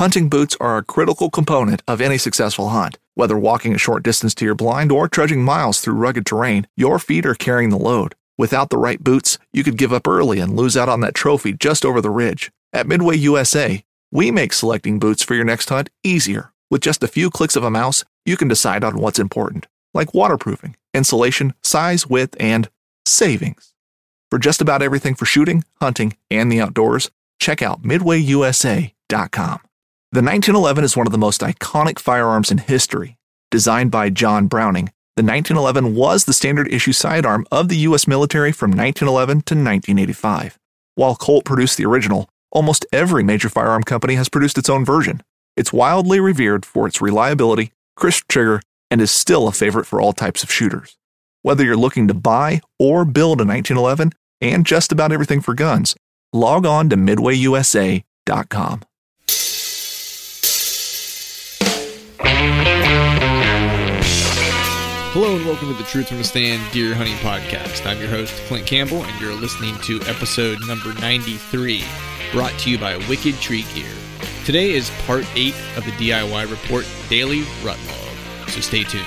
Hunting boots are a critical component of any successful hunt. Whether walking a short distance to your blind or trudging miles through rugged terrain, your feet are carrying the load. Without the right boots, you could give up early and lose out on that trophy just over the ridge. At Midway USA, we make selecting boots for your next hunt easier. With just a few clicks of a mouse, you can decide on what's important, like waterproofing, insulation, size, width, and savings. For just about everything for shooting, hunting, and the outdoors, check out MidwayUSA.com. The 1911 is one of the most iconic firearms in history. Designed by John Browning, the 1911 was the standard issue sidearm of the U.S. military from 1911 to 1985. While Colt produced the original, almost every major firearm company has produced its own version. It's wildly revered for its reliability, crisp trigger, and is still a favorite for all types of shooters. Whether you're looking to buy or build a 1911 and just about everything for guns, log on to MidwayUSA.com. Hello and welcome to the Truth from a Stand Deer Hunting Podcast. I'm your host, Clint Campbell, and you're listening to episode number 93, brought to you by Wicked Tree Gear. Today is part 8 of the DIY Report Daily Rut Log, so stay tuned.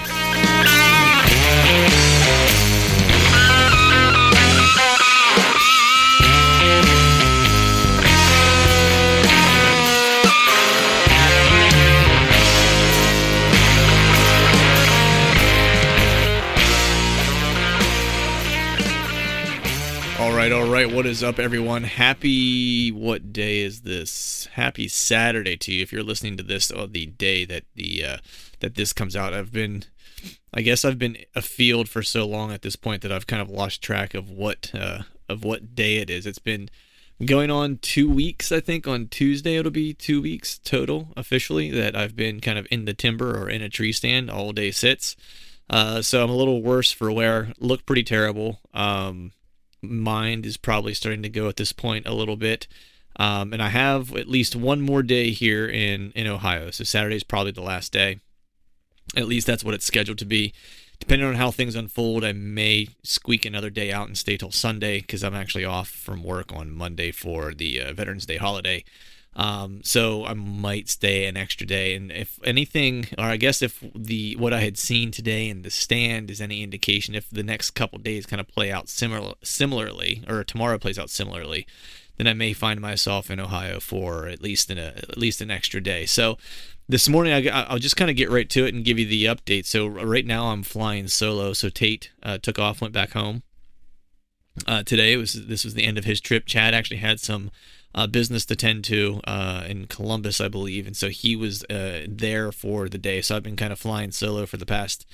All right, what is up, everyone? What day is this? Happy Saturday to you if you're listening to this on the day that that this comes out. I've been afield for so long at this point that I've kind of lost track of what day it is. It's been going on 2 weeks, I think. On Tuesday it'll be 2 weeks total officially that I've been kind of in the timber or in a tree stand all day sits. So I'm a little worse for wear. Look pretty terrible. Mind is probably starting to go at this point a little bit, and I have at least one more day here in Ohio, so Saturday is probably the last day. At least that's what it's scheduled to be. Depending on how things unfold, I may squeak another day out and stay till Sunday because I'm actually off from work on Monday for the Veterans Day holiday. So I might stay an extra day, and if anything, or I guess if what I had seen today in the stand is any indication, if the next couple days kind of play out similarly, or tomorrow plays out similarly, then I may find myself in Ohio for at least an extra day. So this morning I'll just kind of get right to it and give you the update. So right now I'm flying solo. So Tate took off, went back home. Today this was the end of his trip. Chad actually had some business to tend to in Columbus, I believe, and so he was there for the day. So I've been kind of flying solo for the past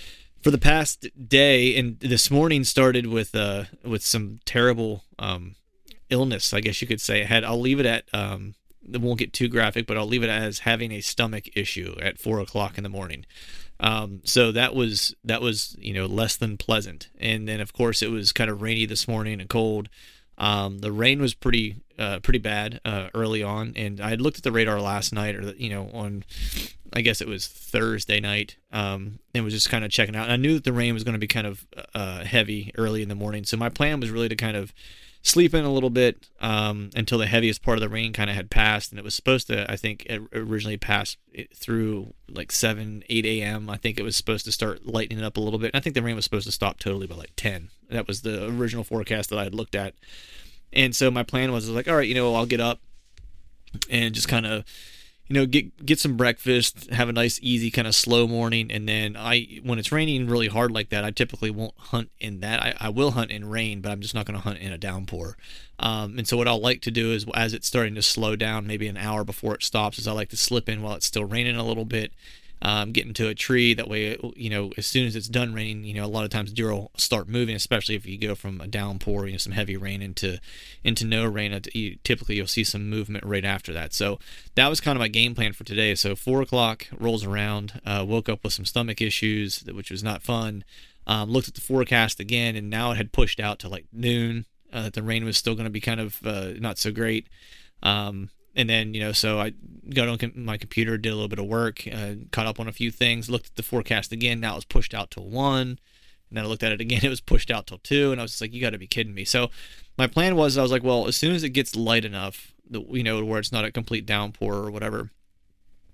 day, and this morning started with some terrible illness, I guess you could say. I'll leave it at it won't get too graphic, but I'll leave it as having a stomach issue at 4:00 in the morning. So that was less than pleasant, and then of course it was kind of rainy this morning and cold. The rain was pretty bad early on, and I had looked at the radar last night, or on, I guess it was Thursday night, and was just kind of checking out. And I knew that the rain was going to be kind of heavy early in the morning, so my plan was really to kind of sleep in a little bit until the heaviest part of the rain kind of had passed, and it was supposed to, I think, originally pass through like 7-8 a.m. I think it was supposed to start lightening up a little bit. I think the rain was supposed to stop totally by like 10. That was the original forecast that I had looked at. And so my plan was like, all right, I'll get up and just kind of, get some breakfast, have a nice, easy, kind of slow morning. And then when it's raining really hard like that, I typically won't hunt in that. I will hunt in rain, but I'm just not going to hunt in a downpour. And so what I'll like to do is, as it's starting to slow down, maybe an hour before it stops, is I like to slip in while it's still raining a little bit. Get into a tree. That way, as soon as it's done raining, a lot of times deer will start moving, especially if you go from a downpour, some heavy rain into no rain. Typically, you'll see some movement right after that. So that was kind of my game plan for today. So 4:00 rolls around, woke up with some stomach issues, which was not fun. Looked at the forecast again, and now it had pushed out to like noon. That the rain was still going to be kind of not so great. And then, so I got on my computer, did a little bit of work, caught up on a few things, looked at the forecast again. Now it was pushed out till 1. And then I looked at it again. It was pushed out till 2. And I was just like, you got to be kidding me. So my plan was, I was like, well, as soon as it gets light enough, where it's not a complete downpour or whatever,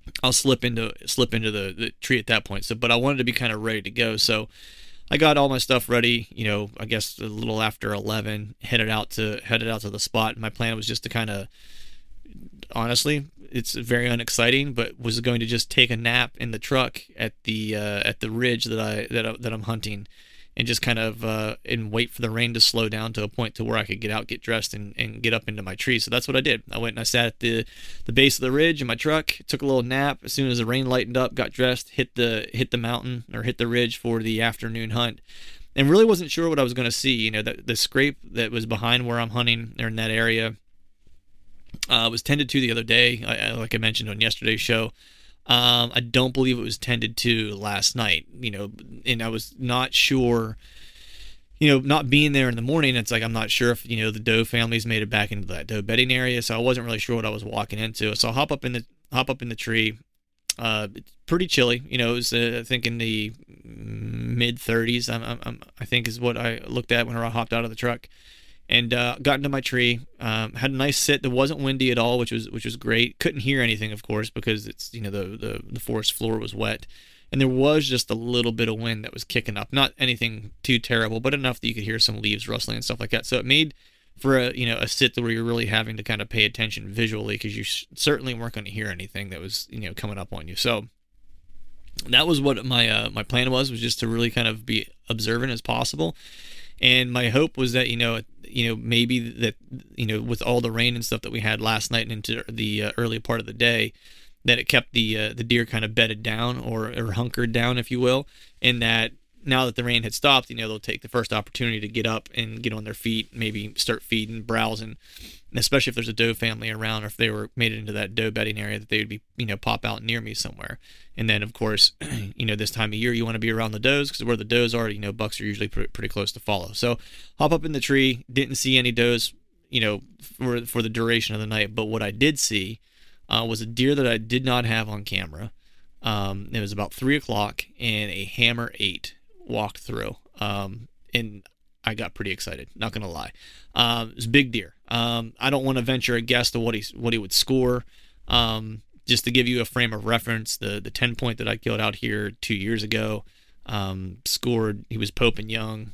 I'll slip into the tree at that point. So, but I wanted to be kind of ready to go. So I got all my stuff ready. I guess a little after 11, headed out to the spot. My plan was just to kind of, honestly, it's very unexciting, but was going to just take a nap in the truck at the ridge that I'm hunting, and just kind of and wait for the rain to slow down to a point to where I could get out, get dressed, and get up into my tree. So that's what I did. I went and I sat at the base of the ridge in my truck, took a little nap. As soon as the rain lightened up, got dressed, hit the mountain, or hit the ridge for the afternoon hunt, and really wasn't sure what I was going to see. The scrape that was behind where I'm hunting, or in that area, was tended to the other day, like I mentioned on yesterday's show. I don't believe it was tended to last night, and I was not sure, not being there in the morning. It's like, I'm not sure if, the doe families made it back into that doe bedding area. So I wasn't really sure what I was walking into. So I hop up in the tree. It's pretty chilly, it was, I think in the mid 30s, I think is what I looked at when I hopped out of the truck. And got into my tree. Had a nice sit. It wasn't windy at all, which was great. Couldn't hear anything, of course, because it's the forest floor was wet, and there was just a little bit of wind that was kicking up. Not anything too terrible, but enough that you could hear some leaves rustling and stuff like that. So it made for a sit where you're really having to kind of pay attention visually, because you certainly weren't going to hear anything that was coming up on you. So that was what my plan was just to really kind of be observant as possible. And my hope was that, maybe that, with all the rain and stuff that we had last night and into the early part of the day, that it kept the deer kind of bedded down or hunkered down, if you will, and that now that the rain had stopped, they'll take the first opportunity to get up and get on their feet, maybe start feeding, browsing, and especially if there's a doe family around, or if they were made it into that doe bedding area, that they would be, pop out near me somewhere. And then, of course, this time of year, you want to be around the does, because where the does are, bucks are usually pretty close to follow. So hop up in the tree, didn't see any does, for the duration of the night. But what I did see was a deer that I did not have on camera. It was about 3 o'clock, and a hammer 8 walked through, and I got pretty excited, not gonna lie. It was a big deer. I don't want to venture a guess to what he would score. Just to give you a frame of reference, the 10 point that I killed out here 2 years ago, scored, he was Pope and Young,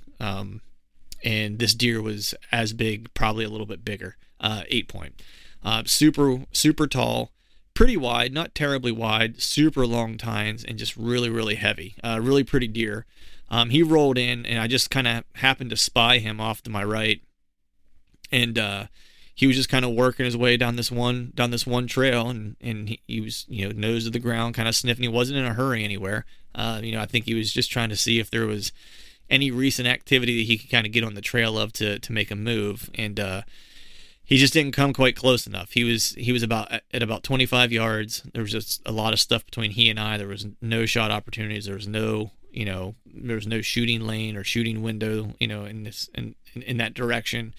and this deer was as big, probably a little bit bigger, 8 point. Super tall, pretty wide, not terribly wide, super long tines, and just really, really heavy. Really pretty deer. He rolled in, and I just kind of happened to spy him off to my right, and he was just kind of working his way down this one trail, and he was nose to the ground, kind of sniffing. He wasn't in a hurry anywhere. I think he was just trying to see if there was any recent activity that he could kind of get on the trail of to make a move, and he just didn't come quite close enough. He was about 25 yards. There was just a lot of stuff between he and I. There was no shot opportunities. There was no shooting lane or shooting window, in that direction.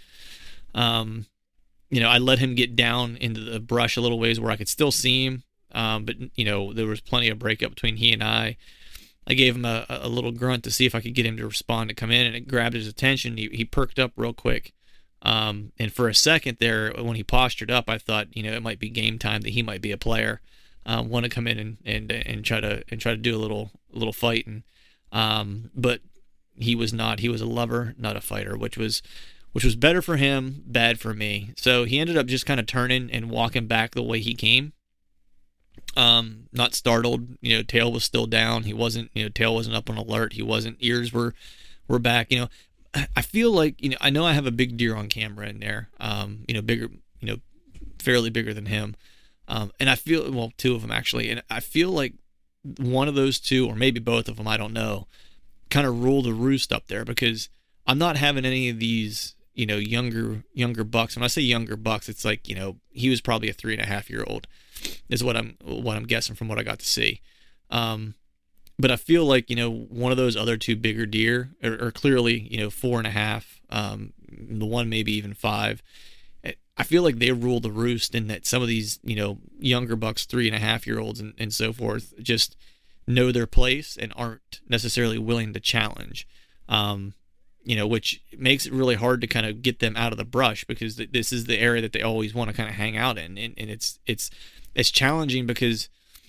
I let him get down into the brush a little ways where I could still see him. But there was plenty of breakup between he and I. I gave him a little grunt to see if I could get him to respond, to come in, and it grabbed his attention. He perked up real quick. And for a second there, when he postured up, I thought, it might be game time, that he might be a player, want to come in and try to do a little fighting. But he was not. He was a lover, not a fighter, which was better for him, bad for me. So he ended up just kind of turning and walking back the way he came. Not startled, tail was still down. He wasn't, tail wasn't up on alert. He wasn't, ears were back. I feel like, I know I have a big deer on camera in there, bigger, fairly bigger than him. And I feel, well, 2 of them actually. And I feel like one of those 2, or maybe both of them, I don't know, kind of rule the roost up there, because I'm not having any of these, younger bucks. When I say younger bucks, it's like, he was probably a 3.5-year-old is what I'm guessing from what I got to see. But I feel like, one of those other 2 bigger deer are clearly, 4.5, the one maybe even 5. I feel like they rule the roost, in that some of these, younger bucks, 3.5-year-olds and so forth, just know their place and aren't necessarily willing to challenge. Which makes it really hard to kind of get them out of the brush, because this is the area that they always want to kind of hang out in. And it's challenging, because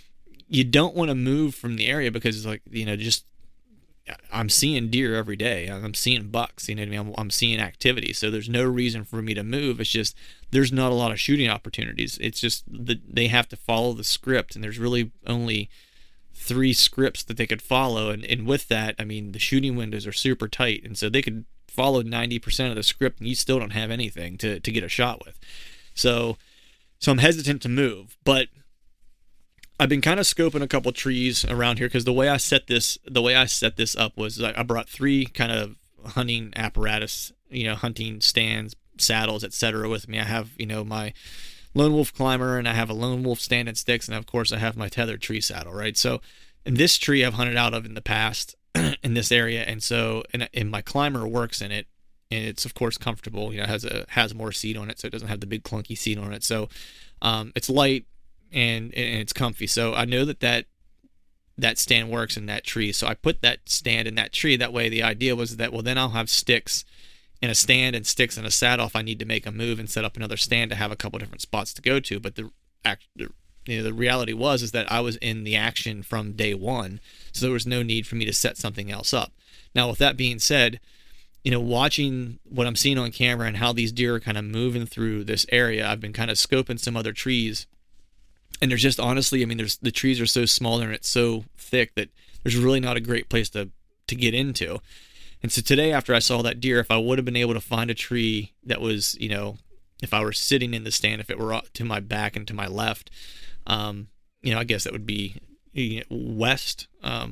you don't want to move from the area because, like, just I'm seeing deer every day. I'm seeing bucks. You know what I mean? I'm seeing activity. So there's no reason for me to move. It's just there's not a lot of shooting opportunities. It's just they have to follow the script, and there's really only 3 scripts that they could follow. And with that, I mean, the shooting windows are super tight, and so they could follow 90% of the script, and you still don't have anything to get a shot with. So I'm hesitant to move, but I've been kind of scoping a couple trees around here because the way I set this up was I brought 3 kind of hunting apparatus, hunting stands, saddles, etc. with me. I have, my Lone Wolf Climber, and I have a Lone Wolf stand and sticks, and of course I have my tethered tree saddle, right? So in this tree I've hunted out of in the past in this area, and so and my Climber works in it, and it's of course comfortable. It has more seat on it, so it doesn't have the big clunky seat on it. So it's light and it's comfy. So I know that stand works in that tree. So I put that stand in that tree. That way the idea was that, well, then I'll have sticks in a stand and sticks in a saddle if I need to make a move and set up another stand to have a couple different spots to go to. But the reality is that I was in the action from day one, so there was no need for me to set something else up. Now, with that being said, watching what I'm seeing on camera and how these deer are kind of moving through this area, I've been kind of scoping some other trees. And there's just, honestly, I mean, the trees are so small and it's so thick that there's really not a great place to get into. And so today, after I saw that deer, if I would have been able to find a tree that was, if I were sitting in the stand, if it were to my back and to my left, I guess that would be west-ish.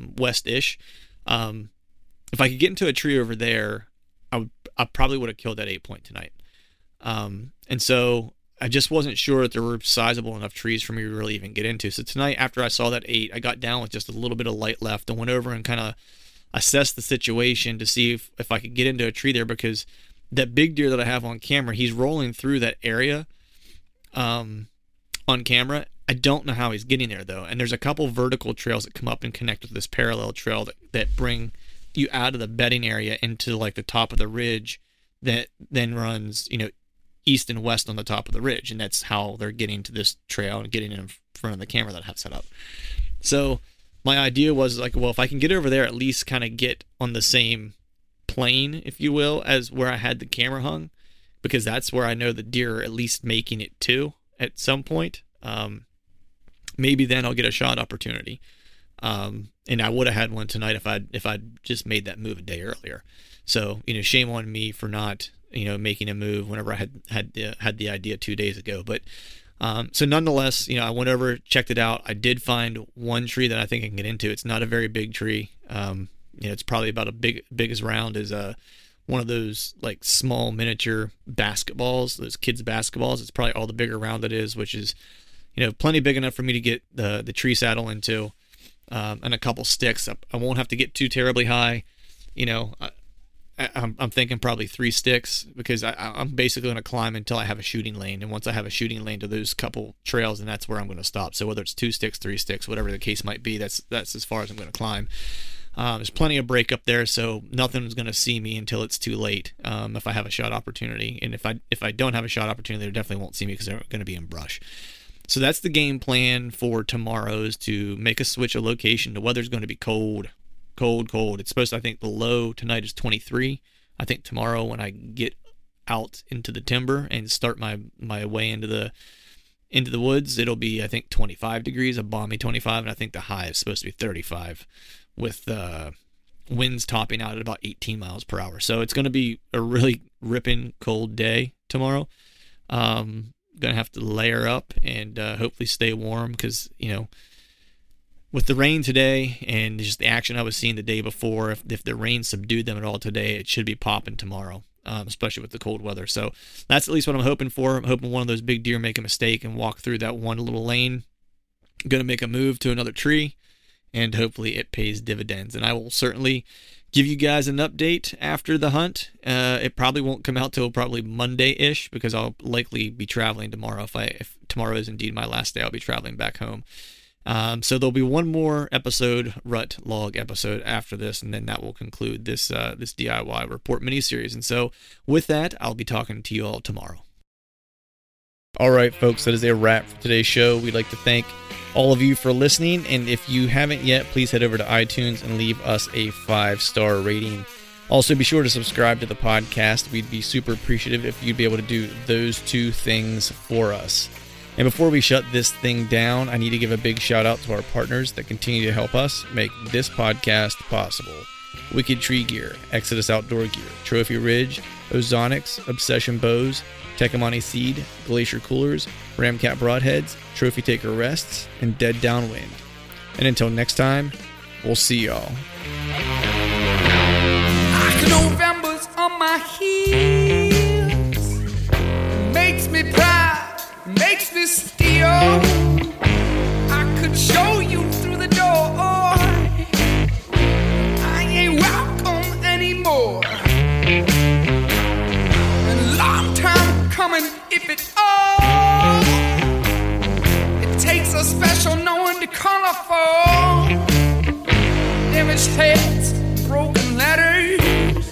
If I could get into a tree over there, I probably would have killed that 8-point tonight. And so I just wasn't sure that there were sizable enough trees for me to really even get into. So tonight, after I saw that 8, I got down with just a little bit of light left and went over and kind of assessed the situation to see if I could get into a tree there, because that big deer that I have on camera, he's rolling through that area on camera. I don't know how he's getting there, though. And there's a couple vertical trails that come up and connect with this parallel trail that bring you out of the bedding area into like the top of the ridge that then runs, east and west on the top of the ridge, and that's how they're getting to this trail and getting in front of the camera that I have set up. So my idea was like, well, if I can get over there, at least kind of get on the same plane, if you will, as where I had the camera hung, because that's where I know the deer are at least making it to at some point. Maybe then I'll get a shot opportunity. And I would have had one tonight if I'd just made that move a day earlier. So, shame on me for not making a move whenever I had the idea 2 days ago. But so nonetheless, I went over, checked it out. I did find one tree that I think I can get into. It's not a very big tree. It's probably about big as round as one of those like small miniature basketballs, those kids basketballs. It's probably all the bigger round it is, which is plenty big enough for me to get the tree saddle into, and a couple sticks. I won't have to get too terribly high. I'm thinking probably 3 sticks, because I'm basically going to climb until I have a shooting lane. And once I have a shooting lane to those couple trails, then that's where I'm going to stop. So whether it's 2 sticks, 3 sticks, whatever the case might be, that's as far as I'm going to climb. There's plenty of break up there, so nothing's going to see me until it's too late, if I have a shot opportunity. And if I don't have a shot opportunity, they definitely won't see me because they're going to be in brush. So that's the game plan for tomorrow, is to make a switch of location. The weather's going to be cold. It's supposed to, I think the low tonight is 23. I think tomorrow, when I get out into the timber and start my way into the woods, it'll be, I think, 25 degrees, a balmy 25, and I think the high is supposed to be 35, with winds topping out at about 18 miles per hour. So it's going to be a really ripping cold day tomorrow. Going to have to layer up and hopefully stay warm, because with the rain today and just the action I was seeing the day before, if the rain subdued them at all today, it should be popping tomorrow, especially with the cold weather. So that's at least what I'm hoping for. I'm hoping one of those big deer make a mistake and walk through that one little lane. I'm going to make a move to another tree, and hopefully it pays dividends. And I will certainly give you guys an update after the hunt. It probably won't come out till probably Monday-ish, because I'll likely be traveling tomorrow. If tomorrow is indeed my last day, I'll be traveling back home. So there'll be one more episode, Rut Log episode, after this, and then that will conclude this DIY report miniseries. And so with that, I'll be talking to you all tomorrow. All right, folks, that is a wrap for today's show. We'd like to thank all of you for listening, and if you haven't yet, please head over to iTunes and leave us a 5-star rating. Also, be sure to subscribe to the podcast. We'd be super appreciative if you'd be able to do those 2 things for us. And before we shut this thing down, I need to give a big shout out to our partners that continue to help us make this podcast possible. Wicked Tree Gear, Exodus Outdoor Gear, Trophy Ridge, Ozonics, Obsession Bows, Tecumani Seed, Glacier Coolers, Ramcat Broadheads, Trophy Taker Rests, and Dead Downwind. And until next time, we'll see y'all. November's on my heels, makes me proud, makes me steal. I could show you through the door, I ain't welcome anymore. A long time coming, if it all, it takes a special knowing to color for damaged heads, broken letters.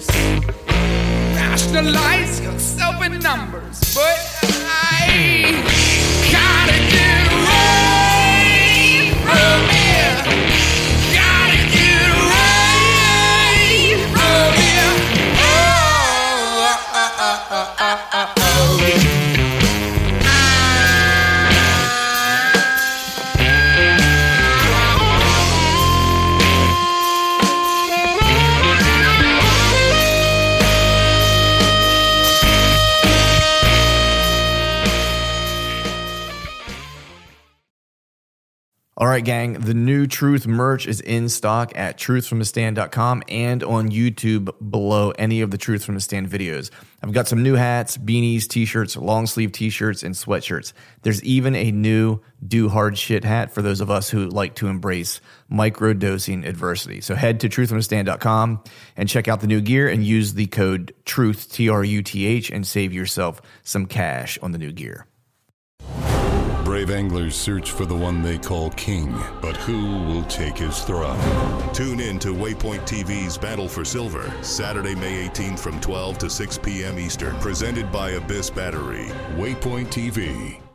Rationalize yourself in numbers, but I gotta get away from here. Gotta get away from here. All right, gang, the new Truth merch is in stock at truthfromthestand.com and on YouTube below any of the Truth From The Stand videos. I've got some new hats, beanies, t-shirts, long sleeve t-shirts, and sweatshirts. There's even a new Do Hard Shit hat for those of us who like to embrace micro-dosing adversity. So head to truthfromthestand.com and check out the new gear and use the code TRUTH, T-R-U-T-H, and save yourself some cash on the new gear. Brave anglers search for the one they call king, but who will take his throne? Tune in to Waypoint TV's Battle for Silver, Saturday, May 18th from 12 to 6 p.m. Eastern. Presented by Abyss Battery. Waypoint TV.